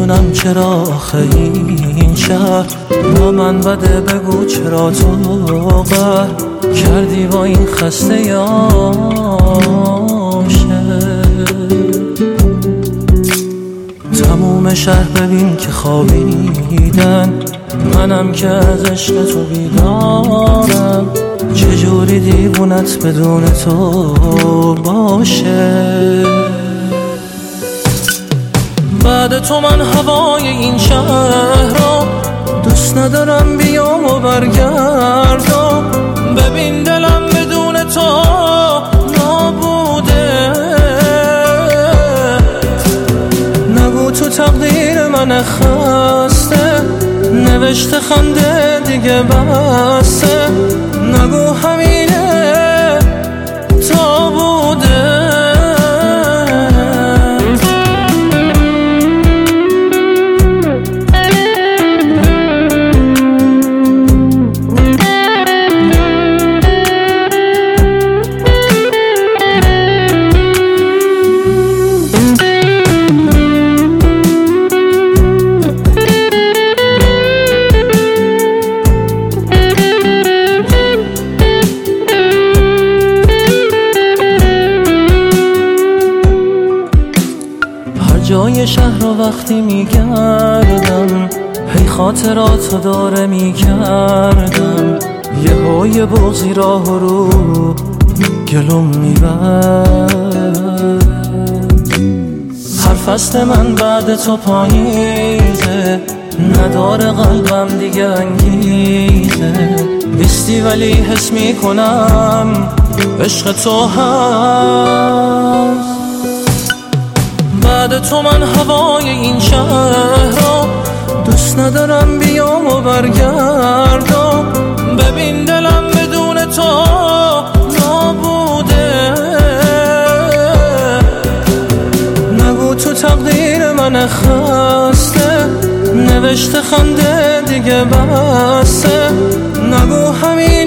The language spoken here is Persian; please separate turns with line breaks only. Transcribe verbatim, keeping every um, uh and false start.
نمیدونم چرا آخه این شهر با من بده، بگو چرا تو قهر کردی با این خسته عاشق. تموم شهر ببین که خوابیدن، منم که از عشق تو بیدارم. چجوری دیوونت بدون تو باشه؟ بعد تو من هوای این شهر رو دوست ندارم، بیام و برگردم. ببین دلم بدون تو نابوده. نگو تو تقدیر من خسته، نوشته خنده دیگه بسته. نگو همینه تا بوده. جای شهر رو وقتی میگردم، هی خاطراتو داره میکردم. یه های بغضی راه رو گلوم میبرد. هر فصل من بعد تو پاییزه، نداره قلبم دیگه انگیزه. بیستی ولی حس میکنم عشق تو هست. بعد تو من هوای این شهر رو دوست ندارم، بیام و برگردم. ببین دلم بدون تو نابوده. نگو تو تقدیر من خسته، نوشته خنده دیگه بسته. نگو همین